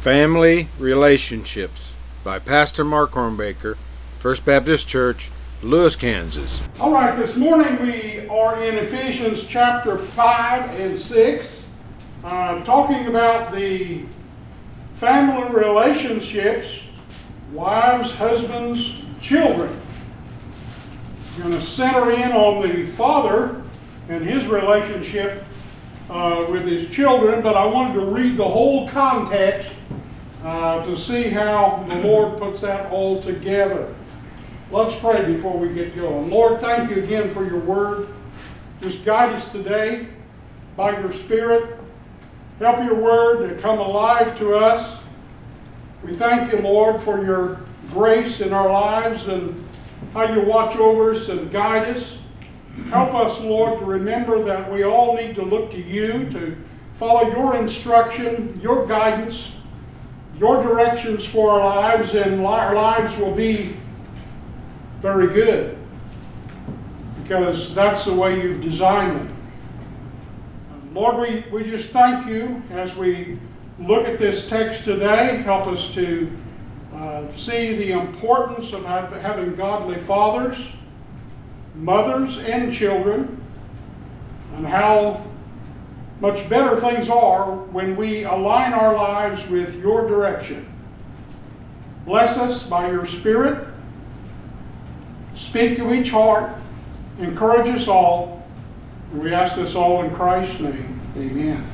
Family Relationships by Pastor Mark Hornbaker, First Baptist Church, Lewis, Kansas. All right, this morning we are in Ephesians chapter 5 and 6, talking about the family relationships, wives, husbands, children. We're going to center in on the father and his relationship with his children, but I wanted to read the whole context to see how the Lord puts that all together. Let's pray before we get going. Lord, thank you again for your word. Just guide us today by your Spirit. Help your word to come alive to us. We thank you, Lord, for your grace in our lives and how you watch over us and guide us. Help us, Lord, to remember that we all need to look to you to follow your instruction, your guidance, your directions for our lives, and our lives will be very good because that's the way you've designed them. Lord, we just thank you as we look at this text today. Help us to see the importance of having godly fathers, mothers, and children, and how much better things are when we align our lives with your direction. Bless us by your Spirit. Speak to each heart. Encourage us all. And we ask this all in Christ's name. Amen.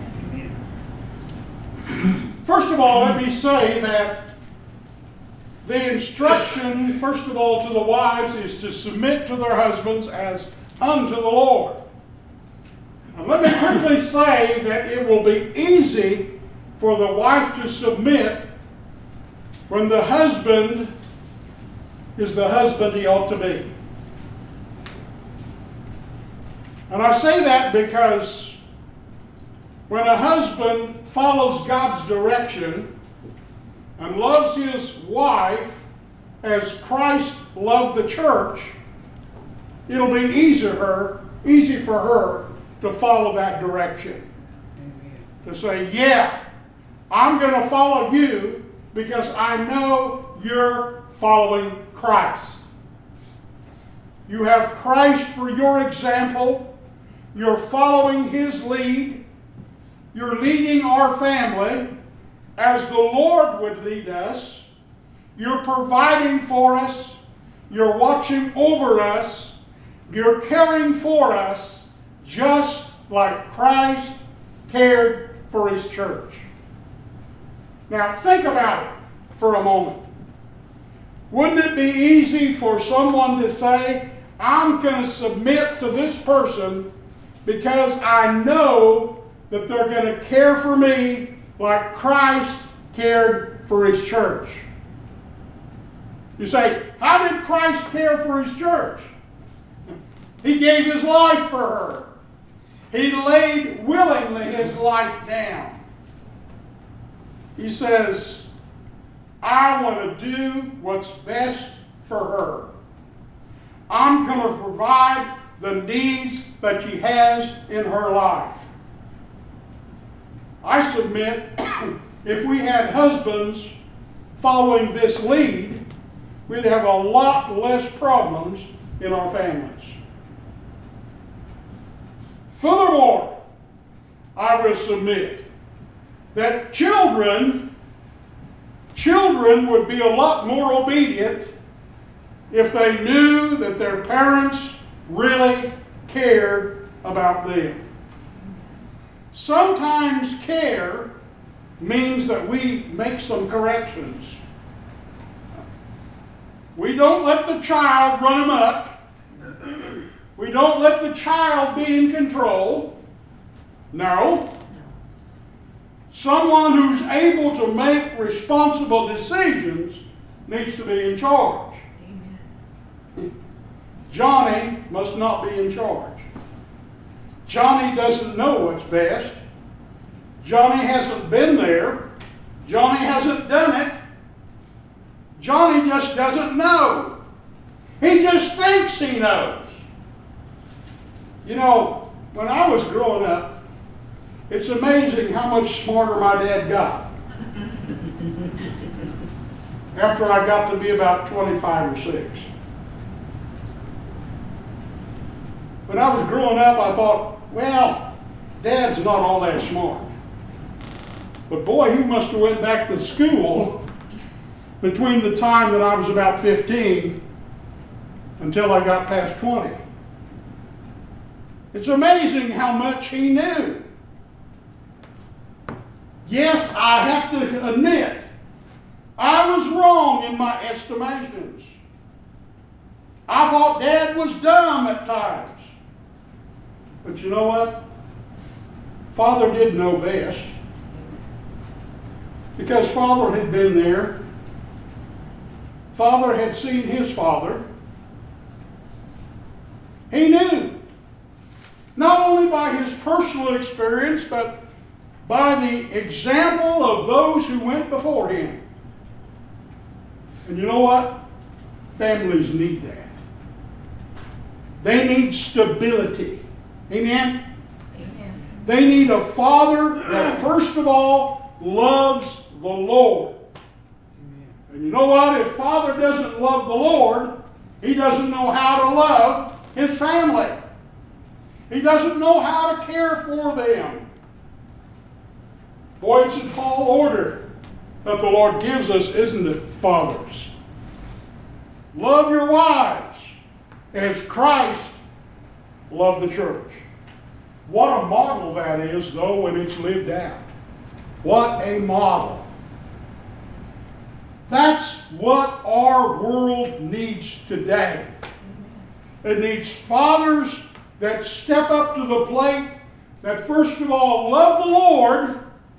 First of all, let me say that the instruction, first of all, to the wives is to submit to their husbands as unto the Lord. Now, let me quickly say that it will be easy for the wife to submit when the husband is the husband he ought to be. And I say that because when a husband follows God's direction and loves his wife as Christ loved the church, it'll be easy for her to follow that direction. Amen. To say, yeah, I'm going to follow you because I know you're following Christ. You have Christ for your example. You're following his lead. You're leading our family as the Lord would lead us. You're providing for us. You're watching over us. You're caring for us just like Christ cared for his church. Now think about it for a moment. Wouldn't it be easy for someone to say, I'm going to submit to this person because I know that they're going to care for me like Christ cared for his church? You say, how did Christ care for his church? He gave his life for her. He laid willingly his life down. He says, I want to do what's best for her. I'm going to provide the needs that she has in her life. I submit, if we had husbands following this lead, we'd have a lot less problems in our families. Furthermore, I will submit that children would be a lot more obedient if they knew that their parents really cared about them. Sometimes care means that we make some corrections. We don't let the child run amok. We don't let the child be in control. No. Someone who's able to make responsible decisions needs to be in charge. Amen. Johnny must not be in charge. Johnny doesn't know what's best. Johnny hasn't been there. Johnny hasn't done it. Johnny just doesn't know. He just thinks he knows. You know, when I was growing up, it's amazing how much smarter my dad got. after I got to be about 25 or 6. When I was growing up, I thought, well, Dad's not all that smart. But boy, he must have went back to school between the time that I was about 15 until I got past 20. It's amazing how much he knew. Yes, I have to admit, I was wrong in my estimations. I thought Dad was dumb at times. But you know what? Father did know best. Because Father had been there. Father had seen his father. He knew. Not only by his personal experience, but by the example of those who went before him. And you know what? Families need that. They need stability. Amen? Amen. They need a father that first of all loves the Lord. And you know what? If father doesn't love the Lord, he doesn't know how to love his family. He doesn't know how to care for them. Boy, it's a tall order that the Lord gives us, isn't it, fathers? Love your wives as Christ loved the church. What a model that is, though, when it's lived out. What a model. That's what our world needs today. It needs fathers that step up to the plate, that first of all love the Lord,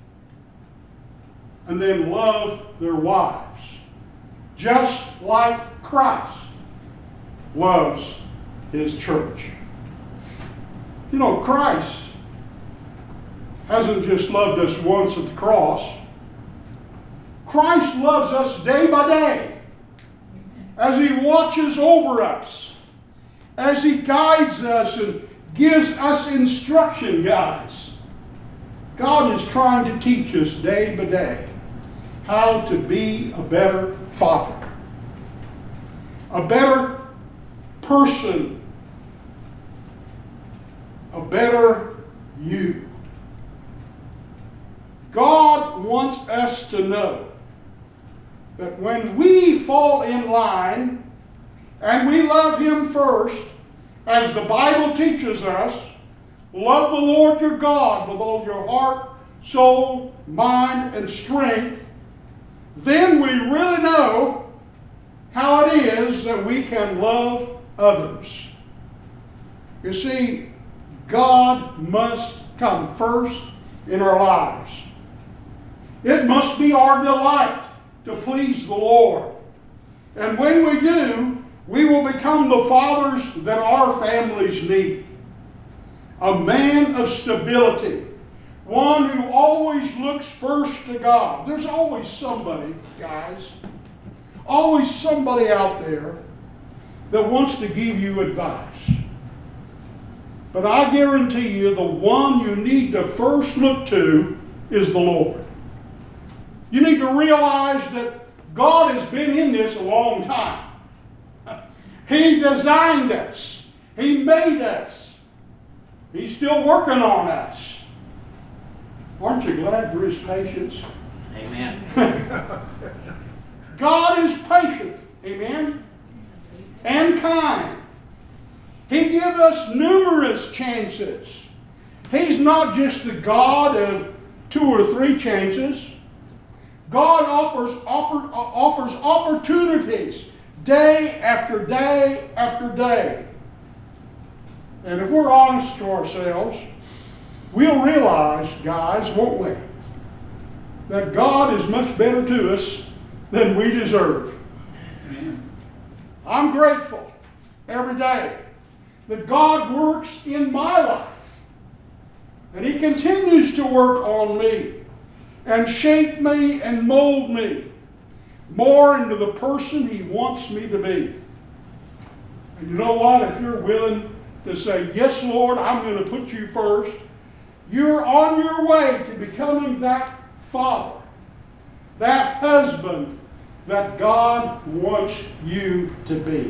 and then love their wives. Just like Christ loves his church. You know, Christ hasn't just loved us once at the cross. Christ loves us day by day as he watches over us, as he guides us and gives us instruction, guys. God is trying to teach us day by day how to be a better father, a better person, a better you. God wants us to know that when we fall in line and we love him first, as the Bible teaches us, love the Lord your God with all your heart, soul, mind, and strength, then we really know how it is that we can love others. You see, God must come first in our lives. It must be our delight to please the Lord. And when we do, we will become the fathers that our families need. A man of stability. One who always looks first to God. There's always somebody, guys, always somebody out there that wants to give you advice. But I guarantee you the one you need to first look to is the Lord. You need to realize that God has been in this a long time. He designed us. He made us. He's still working on us. Aren't you glad for his patience? Amen. God is patient. Amen. And kind. He gives us numerous chances. He's not just the God of 2 or 3 chances. God offers opportunities day after day after day. And if we're honest to ourselves, we'll realize, guys, won't we, that God is much better to us than we deserve. Amen. I'm grateful every day that God works in my life. And he continues to work on me and shape me and mold me more into the person he wants me to be. And you know what? If you're willing to say, yes, Lord, I'm going to put you first, you're on your way to becoming that father that husband that God wants you to be.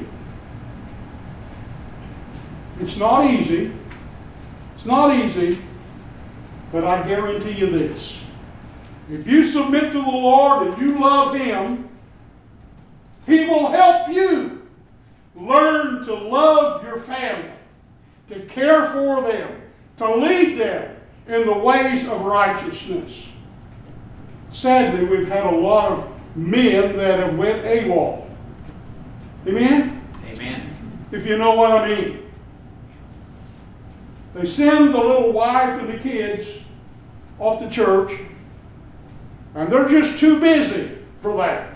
It's not easy. It's not easy, but I guarantee you this. If you submit to the Lord and you love Him, He will help you learn to love your family, to care for them, to lead them in the ways of righteousness. Sadly, we've had a lot of men that have went AWOL. Amen? Amen. If you know what I mean. They send the little wife and the kids off to church, and they're just too busy for that.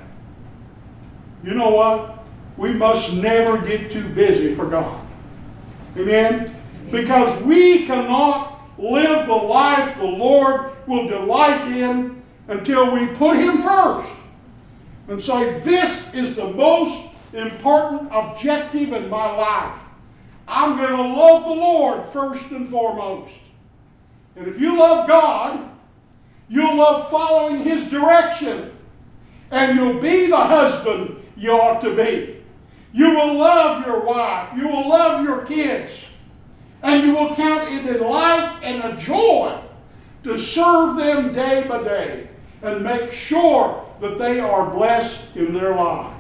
You know what? We must never get too busy for God. Amen? Because we cannot live the life the Lord will delight in until we put Him first. And say, this is the most important objective in my life. I'm going to love the Lord first and foremost. And if you love God, you'll love following His direction. And you'll be the husband you ought to be. You will love your wife. You will love your kids. And you will count it a delight and a joy to serve them day by day and make sure that they are blessed in their lives.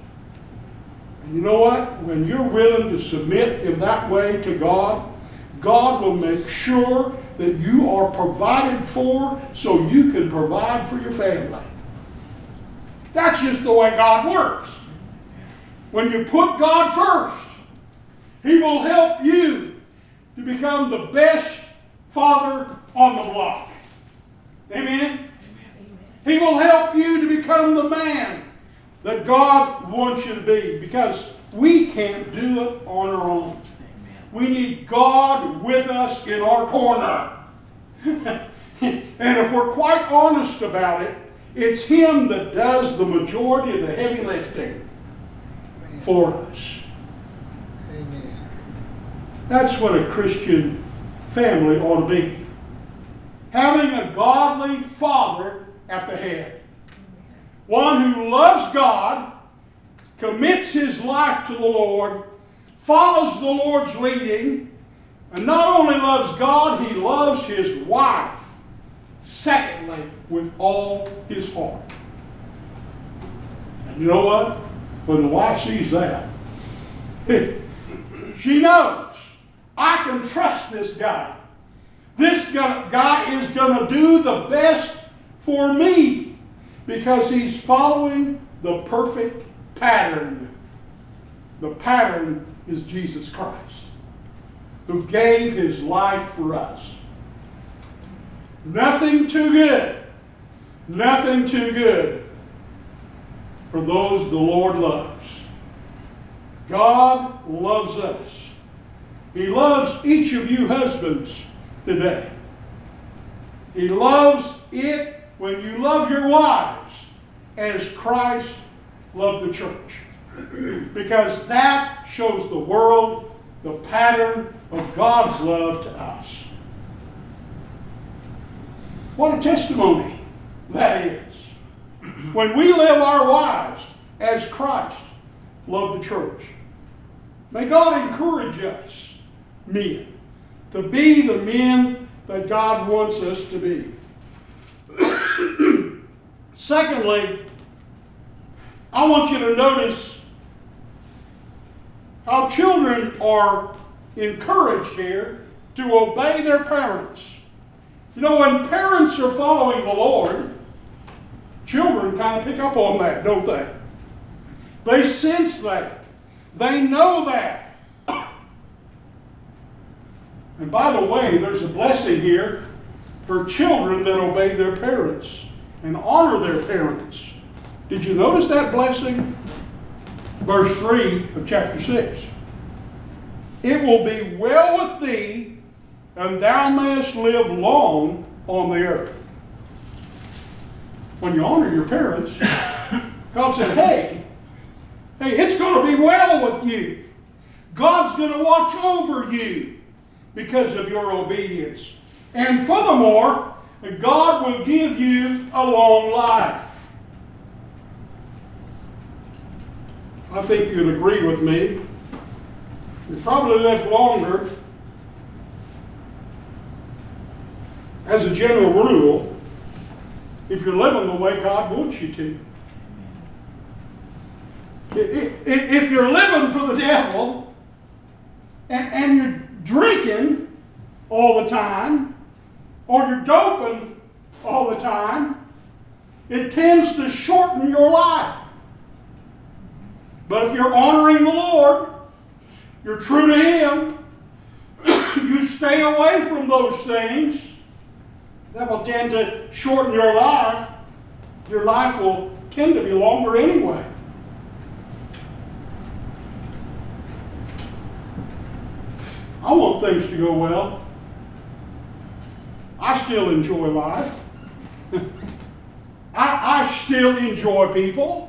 And you know what? When you're willing to submit in that way to God, God will make sure that you are provided for so you can provide for your family. That's just the way God works. When you put God first, He will help you to become the best father on the block. Amen? He will help you to become the man that God wants you to be, because we can't do it on our own. We need God with us in our corner. And if we're quite honest about it, it's Him that does the majority of the heavy lifting for us. Amen. That's what a Christian family ought to be. Having a godly father at the head. One who loves God, commits his life to the Lord, follows the Lord's leading, and not only loves God, he loves his wife, secondly, with all his heart. And you know what? When the wife sees that, she knows, I can trust this guy. This guy is going to do the best for me because he's following the perfect pattern. The pattern is Jesus Christ, who gave His life for us. Nothing too good. Nothing too good for those the Lord loves. God loves us. He loves each of you husbands today. He loves it when you love your wives as Christ loved the church. Because that shows the world the pattern of God's love to us. What a testimony that is. When we live our lives as Christ loved the church. May God encourage us, men, to be the men that God wants us to be. Secondly, I want you to notice how children are encouraged here to obey their parents. You know, when parents are following the Lord, children kind of pick up on that, don't they? They sense that. They know that. And by the way, there's a blessing here for children that obey their parents and honor their parents. Did you notice that blessing? Verse 3 of chapter 6. It will be well with thee, and thou mayest live long on the earth. When you honor your parents, God said, hey, it's going to be well with you. God's going to watch over you because of your obedience. And furthermore, God will give you a long life. I think you'd agree with me. You probably live longer, as a general rule, if you're living the way God wants you to. If you're living for the devil and you're drinking all the time, or you're doping all the time, it tends to shorten your life. But if you're honoring the Lord, you're true to Him, you stay away from those things that will tend to shorten your life will tend to be longer anyway. I want things to go well. I still enjoy life. I still enjoy people.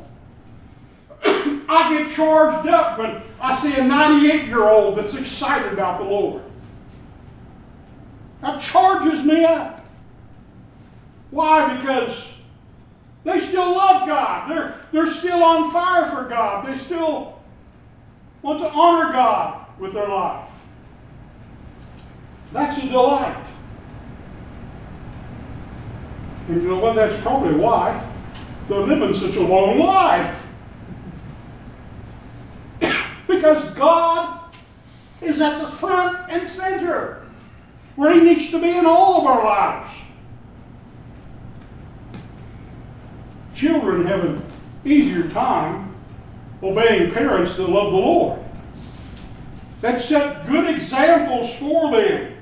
I get charged up when I see a 98-year-old that's excited about the Lord. That charges me up. Why? Because they still love God. They're still on fire for God. They still want to honor God with their life. That's a delight. And you know what? That's probably why they're living such a long life. Because God is at the front and center, where He needs to be in all of our lives. Children have an easier time obeying parents that love the Lord, that set good examples for them.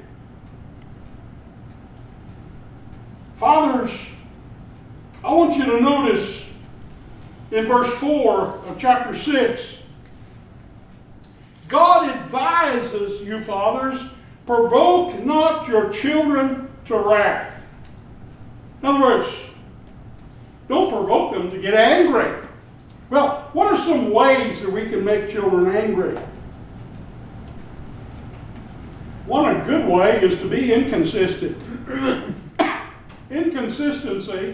Fathers, I want you to notice in verse 4 of chapter 6, God advises you, fathers, provoke not your children to wrath. In other words, don't provoke them to get angry. Well, what are some ways that we can make children angry? One good way is to be inconsistent. Inconsistency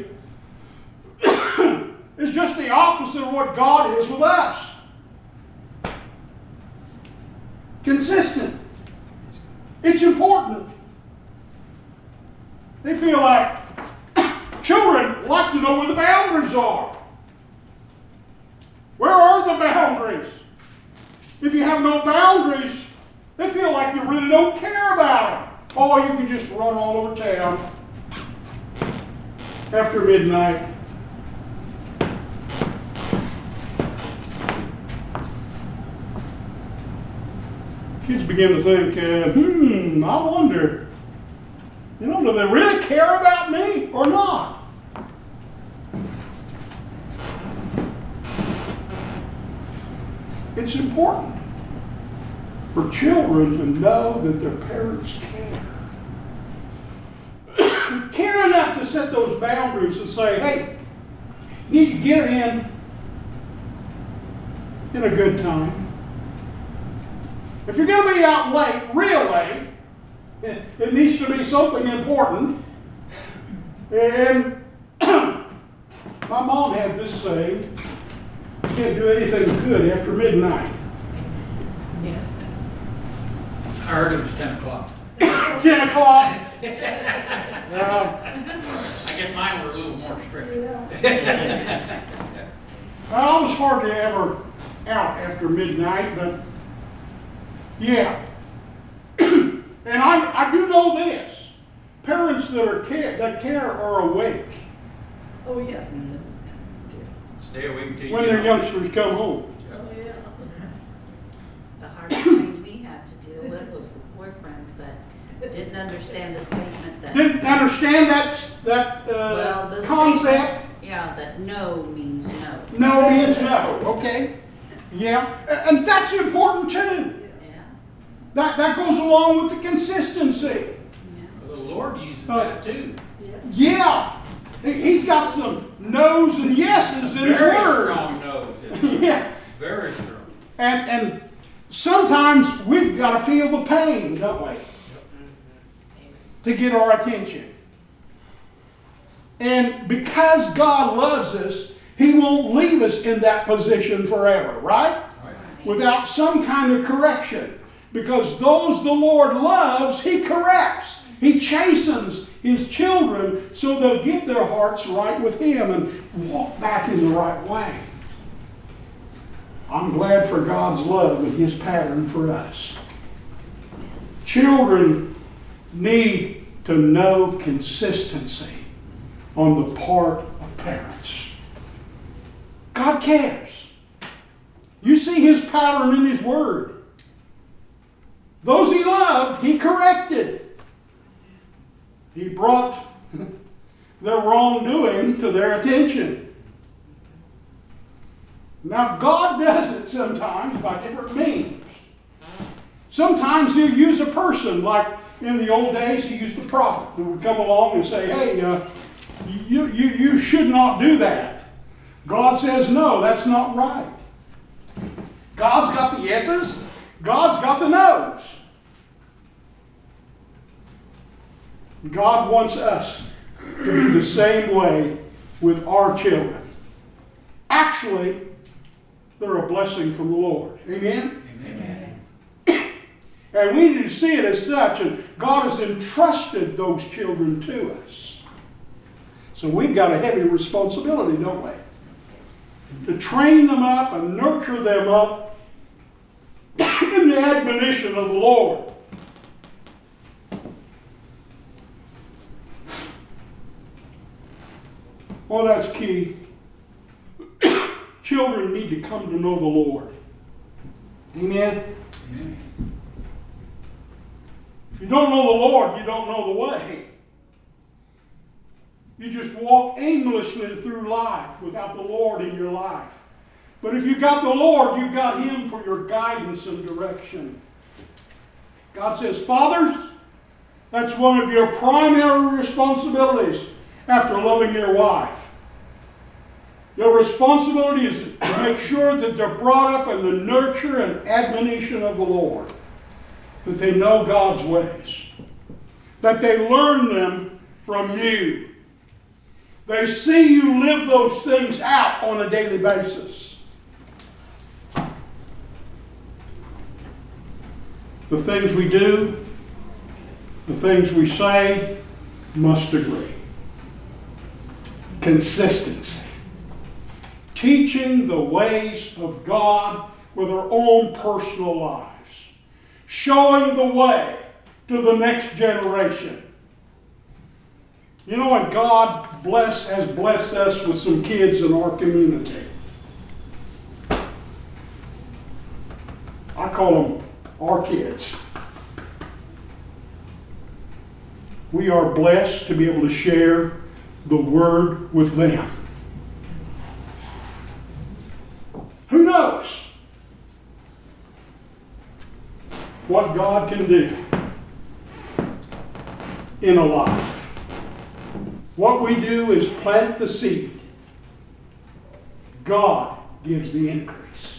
is just the opposite of what God is with us. Consistent. It's important. They feel like children like to know where the boundaries are. Where are the boundaries? If you have no boundaries, they feel like you really don't care about them. Oh, you can just run all over town after midnight. Kids begin to think, I wonder, do they really care about me or not? It's important for children to know that their parents care. Care enough to set those boundaries and say, hey, you need to get in a good time. If you're going to be out late, real late, it needs to be something important. And my mom had this saying, you can't do anything good after midnight. Yeah. I heard it was 10 o'clock. 10 o'clock? I guess mine were a little more strict. I was hardly ever out after midnight, but yeah. And I do know this. Parents that care are awake Oh, yeah. Stay awake until you when get their home. youngsters come home. Oh, yeah. The hardest thing we had to deal with was the boyfriends that didn't understand the statement that, Didn't understand that well, the concept? statement, yeah, that no means no. No means no. Okay. Yeah. And that's important too. Yeah, That goes along with the consistency. yeah. Well, the Lord uses that too. Yeah. He's got some no's and yeses in his Very word. strong nose. Yeah. Very strong. And sometimes we've got to feel the pain, don't we? To get our attention. And because God loves us, He won't leave us in that position forever, right? Without some kind of correction. Because those the Lord loves, He corrects. He chastens His children so they'll get their hearts right with Him and walk back in the right way. I'm glad for God's love and His pattern for us. Children need to know consistency on the part of parents. God cares. You see His pattern in His Word. Those He loved, He corrected. He brought their wrongdoing to their attention. Now, God does it sometimes by different means. Sometimes He'll use a person, like in the old days, He used a prophet who would come along and say, hey, you should not do that. God says, no, that's not right. God's got the yeses, God's got the nos. God wants us to be the same way with our children. Actually, they're a blessing from the Lord. Amen? Amen. And we need to see it as such, and God has entrusted those children to us. So we've got a heavy responsibility, don't we? To train them up and nurture them up in the admonition of the Lord. Well, that's key. Children need to come to know the Lord. Amen? Amen. If you don't know the Lord, you don't know the way. You just walk aimlessly through life without the Lord in your life. But if you've got the Lord, you've got Him for your guidance and direction. God says, fathers, that's one of your primary responsibilities after loving your wife. Your responsibility is to make sure that they're brought up in the nurture and admonition of the Lord. That they know God's ways. That they learn them from you. They see you live those things out on a daily basis. The things we do, the things we say, must agree. Consistency. Teaching the ways of God with our own personal lives. Showing the way to the next generation. You know, and God has blessed us with some kids in our community. I call them our kids. We are blessed to be able to share the Word with them. Who knows what God can do in a life? What we do is plant the seed. God gives the increase.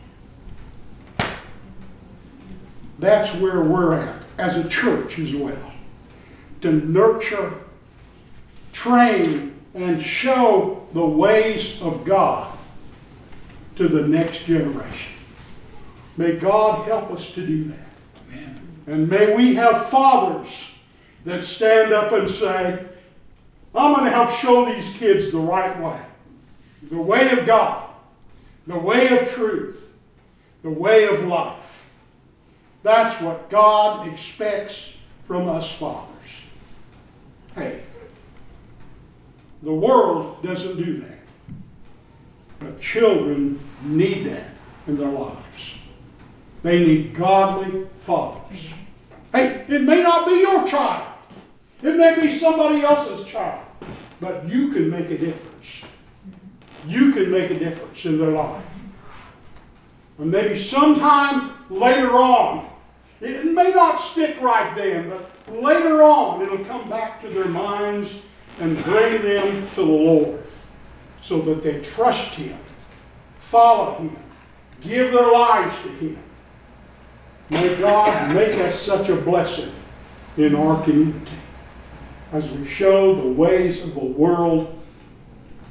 That's where we're at as a church as well. To nurture, train, and show the ways of God to the next generation. May God help us to do that. Amen. And may we have fathers that stand up and say, I'm going to help show these kids the right way. The way of God. The way of truth. The way of life. That's what God expects from us fathers. Hey, the world doesn't do that. But children need that in their lives. They need godly fathers. Hey, it may not be your child. It may be somebody else's child. But you can make a difference. You can make a difference in their life. And maybe sometime later on, it may not stick right then, but later on it'll come back to their minds and bring them to the Lord so that they trust Him, follow Him, give their lives to Him. May God make us such a blessing in our community as we show the ways of the world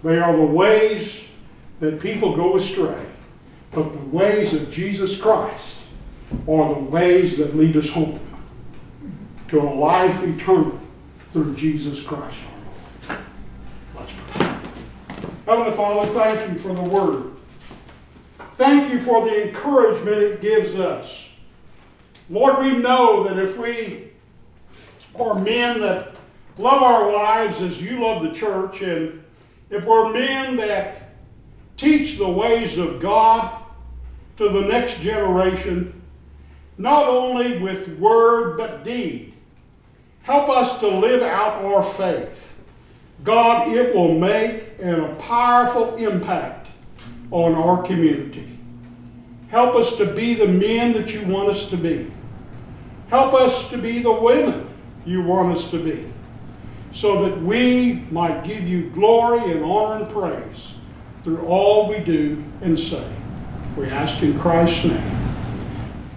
They are the ways that people go astray. But the ways of Jesus Christ are the ways that lead us home to a life eternal through Jesus Christ our Lord. Let's pray. Heavenly Father, thank you for the Word. Thank you for the encouragement it gives us. Lord, we know that if we are men that love our wives as you love the church, and if we're men that teach the ways of God to the next generation, not only with word but deed, help us to live out our faith. God, it will make a powerful impact on our community. Help us to be the men that you want us to be. Help us to be the women you want us to be, so that we might give you glory and honor and praise through all we do and say. We ask in Christ's name.